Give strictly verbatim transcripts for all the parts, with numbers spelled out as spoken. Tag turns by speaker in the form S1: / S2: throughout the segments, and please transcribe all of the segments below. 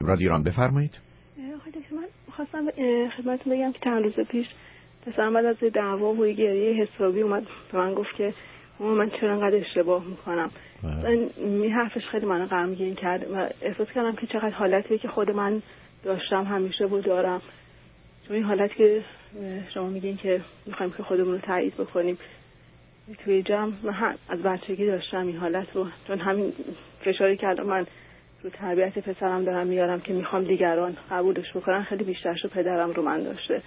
S1: رادیو ایران بفرمایید.
S2: آقای دکتر من خواستم خدمتتون بگم که چند روز پیش پسرم بعد از دعوا و گریه حسابی اومد به من گفت که مامان من چرا انقدر اشتباه میکنم. این حرفش خیلی منو غمگین کرد و احساس کردم که چقدر حالتیه که خود من داشتم همیشه بود دارم. چون این حالت که شما میگین که میخوایم که خودمون رو تایید بکنیم توی جمع، من از بچگی داشتم این حالت رو، چون همین فشاری که من رو تربیت پسرم دارم میارم که میخوام دیگران قبولش بکنن خیلی بیشترش رو پدرم رو من داشته.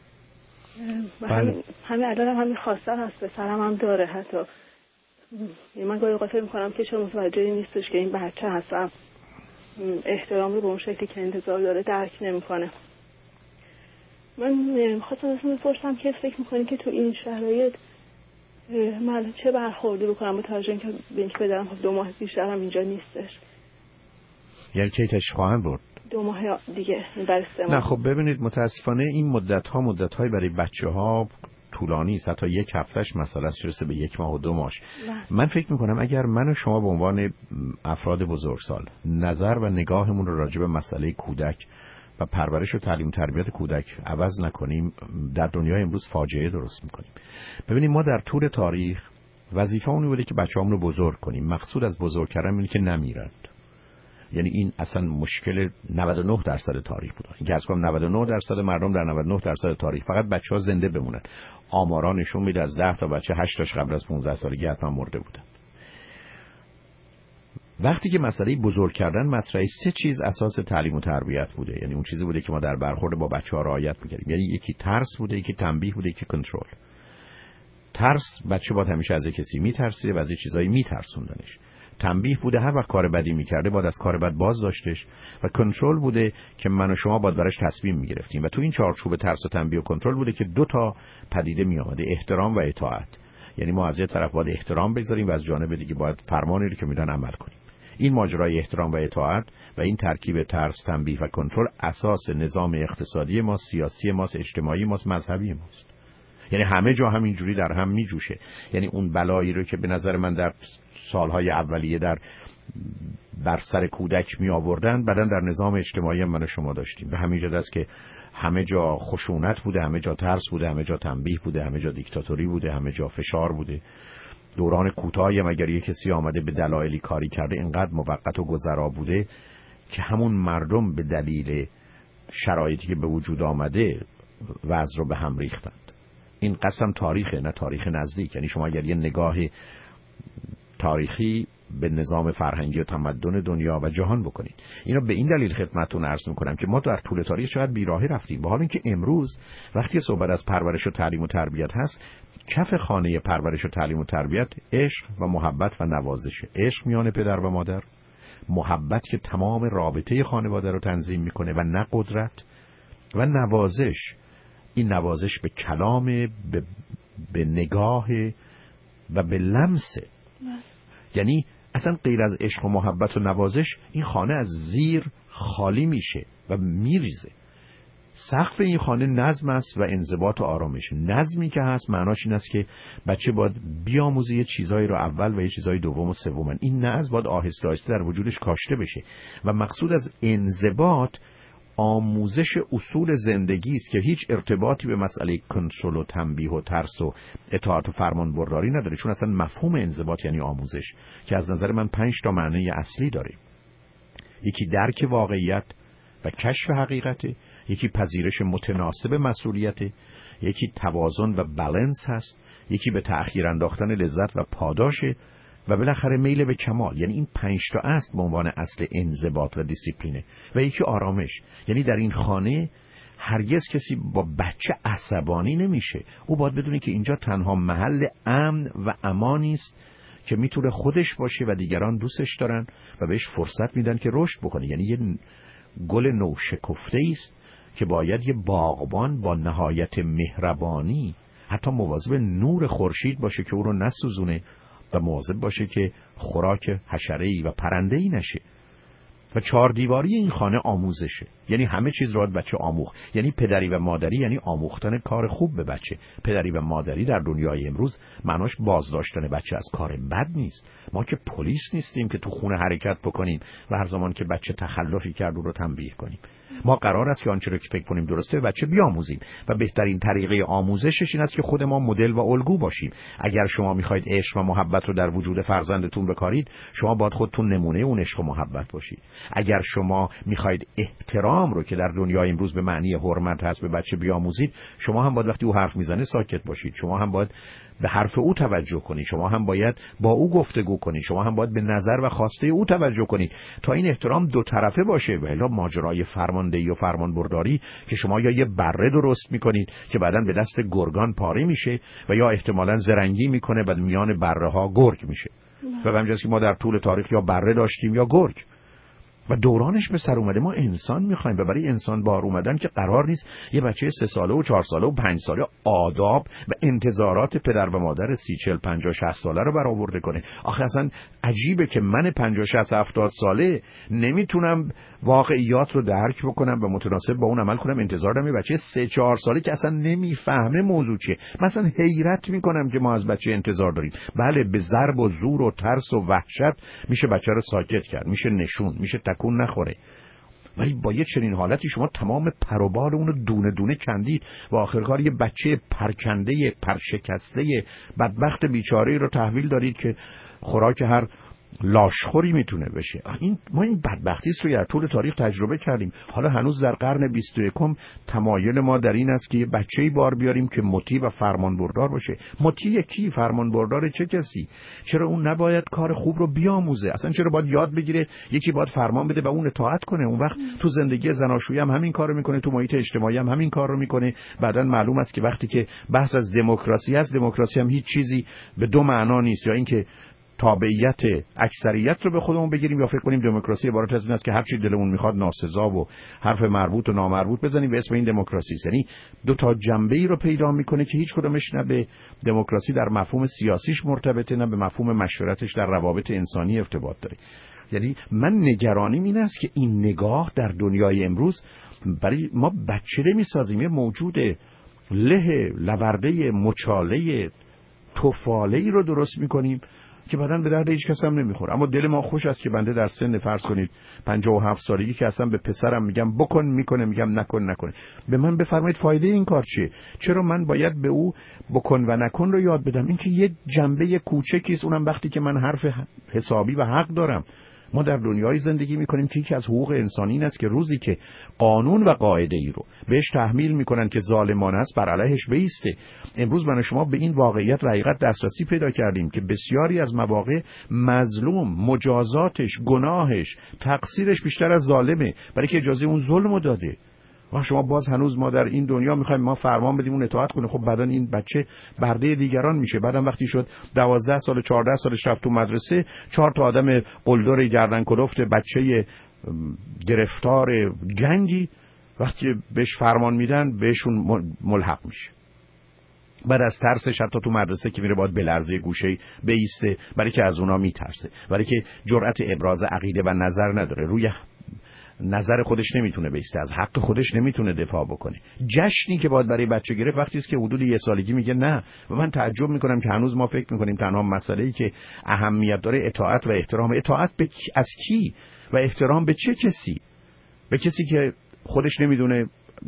S2: همین همین الان هم همین خواسته هست پسرم هم داره. حتی من گاهی اوقات فکر میکنم که چون متوجه نیستش که این بچه هستم احترام رو به اون شکلی که انتظار داره درک نمیکنه. من خواستم ازتون بپرسم که فکر میکنین که تو این شرایط من چه برخوردی بکنم با توجه اینکه به اینکه پدرم خب دو ماه بیشتر هم اینجا نیستش.
S1: یعنی کی تش خواهند برد؟
S2: دو ماه دیگه برای سه ماه.
S1: نه خب ببینید متاسفانه این مدت ها مدت های برای بچه ها طولانی است، حتی یک هفتهش مسئله است چرسه به یک ماه و دو ماهش. من فکر میکنم اگر من و شما به عنوان افراد بزرگسال نظر و نگاهمون رو راجع به مسئله کودک و پرورش و تعلیم تربیت کودک عوض نکنیم در دنیای امروز فاجعه درست میکنیم. ببینید ما در طول تاریخ وظیفه اون بوده که بچه‌هامون رو بزرگ کنیم. مقصود از بزرگ کردن اینه که نمیرند. یعنی این اصلا مشکل نود و نه درصد تاریخ بود. این که از کنم نود و نه درصد مردم در نود و نه درصد تاریخ فقط بچه‌ها زنده بمونن. آمارا نشون میده از ده تا بچه هشت تاش قبل از پانزده سالگی حتما مرده بودن. وقتی که مسئله بزرگ کردن مطرحه، سه چیز اساس تعلیم و تربیت بوده. یعنی اون چیزی بوده که ما در برخورد با بچه‌ها رعایت می‌کردیم. یعنی یکی ترس بوده، یکی تنبیه بوده، یکی کنترل. ترس، بچه باید همیشه از کسی میترسیده و از چیزایی میترسوندنش. تنبیه بوده هر وقت کار بدی میکرده باید از کار بد باز داشتش. و کنترل بوده که من و شما باید براش تصمیم میگرفتیم. و تو این چارچوب ترس و تنبیه و کنترل بوده که دو تا پدیده میآمده، احترام و اطاعت. یعنی ما از یه طرف باید احترام بذاریم و از جانب دیگه باید فرمانی رو که میدن عمل کنیم. این ماجرای احترام و اطاعت و این ترکیب ترس، تنبیه و کنترل اساس نظام اقتصادی ما، سیاسی ما، اجتماعی ما، مذهبی ماست. یعنی همه جا همینجوری در هم میجوشه. یعنی اون بلایی رو که به نظر من در سالهای اولیه در بر سر کودک می آوردن بعداً در نظام اجتماعی من و شما داشتیم. به همین جهت است که همه جا خشونت بوده، همه جا ترس بوده، همه جا تنبیه بوده، همه جا دیکتاتوری بوده، همه جا فشار بوده. دوران کوتاهی هم اگر یک کسی آمده به دلایلی کاری کرده اینقدر موقت و گذرا بوده که همون مردم به دلیل شرایطی که به وجود آمده وضع رو به هم ریختند. این قسم تاریخه، نه تاریخ نزدیک. یعنی شما اگر یه نگاه تاریخی به نظام فرهنگی و تمدن دنیا و جهان بکنید، اینو به این دلیل خدمتتون عرض میکنم که ما در طول تاریخ شاید بیراهی رفتیم، با حال اینکه امروز وقتی صحبت از پرورش و تعلیم و تربیت هست، کف خانه پرورش و تعلیم و تربیت عشق و محبت و نوازشه. عشق میان پدر و مادر، محبت که تمام رابطه خانواده رو تنظیم میکنه و نه قدرت، و نوازش، این نوازش به کلام، به, به نگاه و به لمس. یعنی اصلا غیر از عشق و محبت و نوازش این خانه از زیر خالی میشه و میریزه. سقف این خانه نظم است و انضباط و آرامش. نظمی که هست معناش این است که بچه باید بیاموزه یه چیزایی رو اول و یه چیزای دوم و سوم. این نظم باید آهسته آهسته در وجودش کاشته بشه. و مقصود از انضباط آموزش اصول زندگی است که هیچ ارتباطی به مسئله کنترل و تنبیه و ترس و اطاعت و فرمان برداری نداره. چون اصلا مفهوم انضباط یعنی آموزش که از نظر من پنج تا معنی اصلی داره. یکی درک واقعیت و کشف حقیقته، یکی پذیرش متناسب مسئولیته، یکی توازن و بالانس هست، یکی به تأخیر انداختن لذت و پاداشه، و بالاخره میل به کمال. یعنی این پنج تا است به عنوان اصل انضباط و دیسیپلینه. و یکی آرامش. یعنی در این خانه هرگز کسی با بچه عصبانی نمیشه. او باید بدونه که اینجا تنها محل امن و امانی است که میتونه خودش باشه و دیگران دوستش دارن و بهش فرصت میدن که رشد بکنه. یعنی یه گل نوشکفته است که باید یه باغبان با نهایت مهربانی حتی مواظب نور خورشید باشه که او رو نسوزونه و مواظب باشه که خوراک حشره‌ای و پرنده‌ای نشه. و چهار دیواری این خانه آموزشه. یعنی همه چیز رو باید بچه آموخت. یعنی پدری و مادری یعنی آموختن کار خوب به بچه. پدری و مادری در دنیای امروز معناش بازداشتن بچه از کار بد نیست. ما که پلیس نیستیم که تو خونه حرکت بکنیم و هر زمان که بچه تخلفی کرد رو تنبیه کنیم. ما قرار است که آنچه رو که فکر کنیم درسته به بچه بیاموزیم و بهترین طریقه آموزشش این است که خود ما مدل و الگو باشیم. اگر شما میخواید عشق و محبت رو در وجود فرزندتون بکارید، شما باید خودتون نمونه اون عشق و محبت باشید. اگر شما میخواید احترام رو که در دنیای امروز به معنی حرمت هست به بچه بیاموزید، شما هم باید وقتی او حرف میزنه ساکت باشید. شما هم باید به حرف او توجه کنید. شما هم باید با او گفتگو کنید. شما هم باید به نظر و خواسته او توجه کنید تا این احترام دو طرفه باشه. و الا ماجرای فرماندهی و فرمانبرداری که شما یا یه بره درست میکنید که بعداً به دست گرگان پاره میشه و یا احتمالاً زرنگی میکنه و میان بره ها گرگ میشه. و همینجاست که ما در طول تاریخ یا بره داشتیم یا گرگ و دورانش به سر اومده. ما انسان میخوایم و برای انسان بار اومدن که قرار نیست یه بچه سه ساله و چهار ساله و پنج ساله آداب و انتظارات پدر و مادر سی چل پنجاه شصت ساله رو برآورده کنه. آخه اصلا عجیبه که من پنجاه شصت هفتاد ساله نمیتونم واقعیات رو درک بکنم و متناسب با اون عمل کنم. انتظار دارم یه بچه سه چهار ساله که اصلا نمیفهمه موضوع چیه. مثلا حیرت میکنم که ما از بچه انتظار داریم. بله به ضرب و زور و ترس و وحشت میشه بچه رو ساکت کرد، میشه نشون، میشه تکون نخوره. ولی با یه چنین حالتی شما تمام پر و بال اون رو دونه دونه کندید و آخرکار یه بچه پرکنده پرشکسته بدبخت بیچاره‌ای رو تحویل دارید که خوراک هر لاشخوری میتونه بشه. این ما این بدبختی است رو در طول تاریخ تجربه کردیم. حالا هنوز در قرن بیست و یکم تمایل ما در این است که یه بچه‌ای بار بیاریم که مطیع و فرمانبردار باشه. مطیع کی؟ فرمانبردار چه کسی؟ چرا اون نباید کار خوب رو بیاموزه؟ اصلا چرا باید یاد بگیره یکی باید فرمان بده و اون اطاعت کنه؟ اون وقت تو زندگی زناشویی هم همین کارو میکنه، تو محیط اجتماعی هم همین کارو میکنه. بعداً معلوم است که وقتی که بحث از دموکراسی است، دموکراسی هم هیچ چیزی به دو معنا نیست. یا اینکه تابعیت اکثریت رو به خودمون بگیریم یا فکر کنیم دموکراسی عبارت از این است که هر چی دلمون میخواد ناسزا و حرف مربوط و نامربوط بزنیم و اسم این دموکراسی است. یعنی دو تا جنبه‌ای رو پیدا میکنه که هیچ کدومش نه به دموکراسی در مفهوم سیاسیش مرتبطه نه به مفهوم مشورتش در روابط انسانی ارتباط داره. یعنی من نگرانیم این است که این نگاه در دنیای امروز برای ما بچه نمی‌سازیم، یه موجود له لورده مچاله توفاله‌ای رو درست میکنیم که بعداً به درد هیچ کس هم نمیخوره. اما دل ما خوش است که بنده در سن فرض کنید پنجاه و هفت سالگی که اصلا به پسرم میگم بکن میکنه، میگم نکن نکنه. به من بفرمایید فایده این کار چیه؟ چرا من باید به او بکن و نکن رو یاد بدم؟ این که یه جنبه کوچکی است، اونم وقتی که من حرف حسابی و حق دارم. ما در دنیای زندگی میکنیم که یکی از حقوق انسانی این است که روزی که قانون و قاعده ای رو بهش تحمیل میکنن که ظالمانه است بر علیهش بایسته. امروز من و شما به این واقعیت و حقیقت دسترسی پیدا کردیم که بسیاری از مواقع مظلوم مجازاتش، گناهش، تقصیرش بیشتر از ظالمه، برای که اجازه اون ظلمو داده. و شما باز هنوز ما در این دنیا میخوایم ما فرمان بدیم اون اطاعت کنه. خب بعدن این بچه برده دیگران میشه. بعدم وقتی شد دوازده سال چهارده سالش رفت تو مدرسه، چهار تا آدم قلدر گردن کلفت بچه گرفتار گنگی وقتی بهش فرمان میدن بهشون ملحق میشه. بعد از ترسش حتی تو مدرسه که میره باید بلرزه گوشه بیسته، برای که از اونا میترسه، برای که جرأت ابراز عقیده و نظر نداره، روی نظر خودش نمیتونه بیسته، از حق خودش نمیتونه دفاع بکنه. جشنی که باید برای بچه گرفت وقتی است که حدود یه سالگی میگه نه. و من تعجب میکنم که هنوز ما فکر میکنیم تنها مسئله‌ای که اهمیت داره اطاعت و احترام. اطاعت به از کی و احترام به چه کسی؟ به کسی که خودش نمیدونه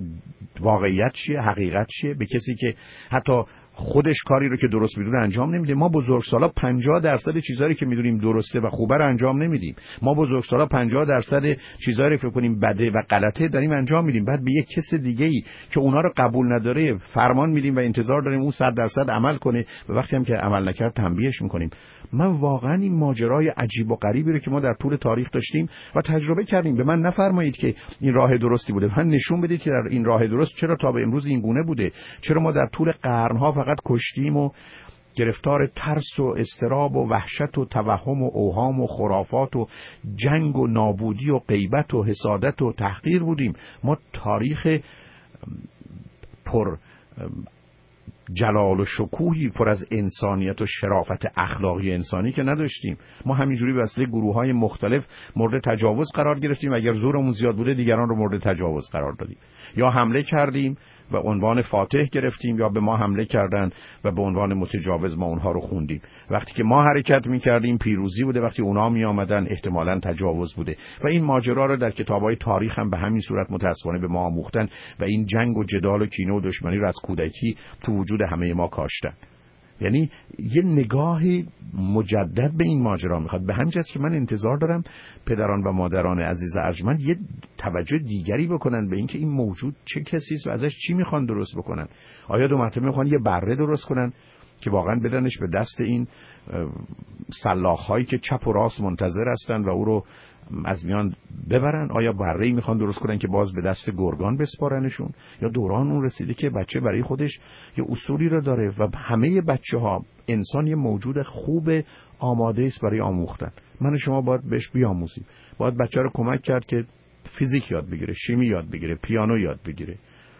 S1: واقعیت چیه، حقیقت چیه، به کسی که حتی خودش کاری رو که درست میدونه انجام نمیده. ما بزرگسالا پنجاه درصد چیزایی که میدونیم درسته و خوبه رو انجام نمیدیم. ما بزرگسالا پنجاه درصد چیزایی رو فکر کنیم بده و غلطه داریم انجام میدیم. بعد به یک کس دیگه‌ای که اونا رو قبول نداره فرمان میدیم و انتظار داریم اون صد درصد عمل کنه و وقتی هم که عمل نکرد تنبیهش میکنیم. من واقعا این ماجرای عجیب و غریبی رو که ما در طول تاریخ داشتیم و تجربه کردیم به من نفرمایید که این راه درستی بوده. من نشون بدید که در این راه درست چرا تا به امروز این گونه بوده. چرا ما در طول قرنها فقط کشتیم و گرفتار ترس و اضطراب و وحشت و توهم و اوهام و خرافات و جنگ و نابودی و غیبت و حسادت و تحقیر بودیم. ما تاریخ پر جلال و شکوهی پر از انسانیت و شرافت اخلاقی انسانی که نداشتیم. ما همینجوری وسیله گروه‌های مختلف مورد تجاوز قرار گرفتیم، اگر زورمون زیاد بوده دیگران رو مورد تجاوز قرار دادیم، یا حمله کردیم و عنوان فاتح گرفتیم، یا به ما حمله کردن و به عنوان متجاوز ما اونها رو خوندیم. وقتی که ما حرکت می‌کردیم پیروزی بوده، وقتی اونها می‌آمدن احتمالاً تجاوز بوده. و این ماجرا رو در کتاب‌های تاریخ هم به همین صورت متأسفانه به ما آموختن و این جنگ و جدال و کینه و دشمنی رو از کودکی تو وجود همه ما کاشتن. یعنی یه نگاه مجدد به این ماجرا میخواد. به همین جهت که من انتظار دارم پدران و مادران عزیز ارجمند یه توجه دیگری بکنن به اینکه این موجود چه کسی است و ازش چی میخوان درست بکنن. آیا دو مرتبه میخوان یه بره درست کنن که واقعا بدنش به دست این سلاخ‌هایی که چپ و راست منتظر هستن و او رو از میان ببرن؟ آیا بره‌ای میخوان درست کنن که باز به دست گرگان بسپارنشون؟ یا دوران اون رسیده که بچه برای خودش یه اصولی رو داره و همه بچه‌ها انسان یه موجود خوب آماده است برای آموختن. من و شما باید بهش بیاموزیم. باید بچه رو کمک کرد که فیزیک یاد بگیره، شیمی یاد بگیره، پیانو یاد بگیره،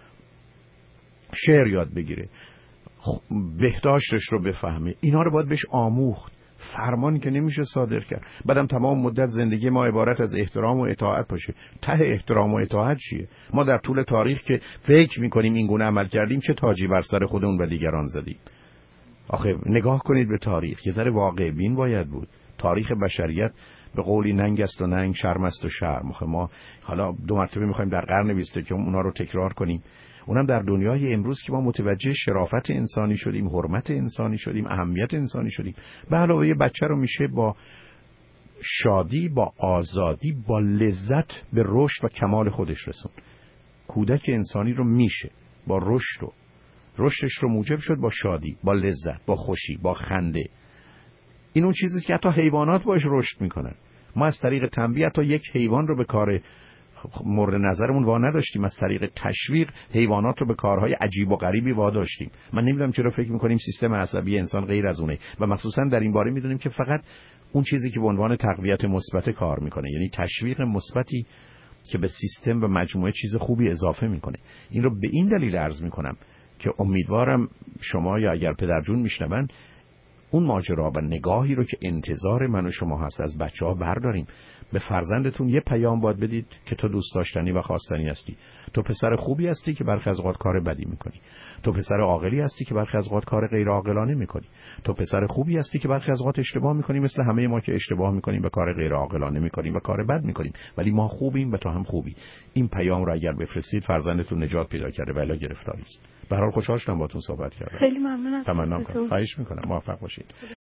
S1: شعر یاد بگیره، بهداشتش رو بفهمه. اینا رو باید بهش آموخت. فرمانی که نمیشه صادر کرد. بعدم تمام مدت زندگی ما عبارت از احترام و اطاعت باشه. ته احترام و اطاعت چیه؟ ما در طول تاریخ که فکر میکنیم این گونه عمل کردیم چه تاجی بر سر خودمون و دیگران زدیم؟ آخه نگاه کنید به تاریخ. یه ذره واقع بین باید بود. تاریخ بشریت به قولی ننگ است و ننگ، شرم است و شرم. ما حالا دو مرتبه میخوایم در قرن بیستم که اونا رو تکرار کنیم. اونم در دنیای امروز که ما متوجه شرافت انسانی شدیم، حرمت انسانی شدیم، اهمیت انسانی شدیم. به علاوه بچه رو میشه با شادی، با آزادی، با لذت به رشد و کمال خودش رسون. کودک انسانی رو میشه با رشد و رشدش رو موجب شد با شادی، با لذت، با خوشی، با خنده. این اون چیزی که حتی حیوانات باش رشد میکنن. ما از طریق تنبیه تا یک حیوان رو به کار مورد نظرمون وا نداشتیم، از طریق تشویق حیوانات رو به کارهای عجیب و غریبی وا داشتیم. من نمیدونم چرا فکر میکنیم سیستم عصبی انسان غیر از اونه و مخصوصا در این باره میدونیم که فقط اون چیزی که به عنوان تقویت مثبت کار میکنه، یعنی تشویق مثبتی که به سیستم و مجموعه چیز خوبی اضافه میکنه. این رو به این دلیل عرض میکنم که امیدوارم شما یا اگر پدرجون میشنون اون ماجرا و نگاهی رو که انتظار من و شما هست از بچه‌ها برداریم. به فرزندتون یه پیام باید بدید که تو دوست داشتنی و خواستنی هستی. تو پسر خوبی هستی که برخی از اوقات کار بدی میکنی. تو پسر عاقلی هستی که برخی از اوقات کار غیر عاقلانه میکنی. تو پسر خوبی هستی که برخی از اوقات اشتباه میکنی، مثل همه ما که اشتباه میکنیم و کار غیر عاقلانه میکنیم و کار بد میکنیم، ولی ما خوبیم و تو هم خوبی. این پیام رو اگر بفرستید فرزندتون نجات پیدا کرده و الا گرفتاری است. به هر حال خوشحال شدم باهاتون صحبت کردم.
S2: خیلی ممنون از
S1: تمنا میکنم. خواهش میکنم. موفق باشید.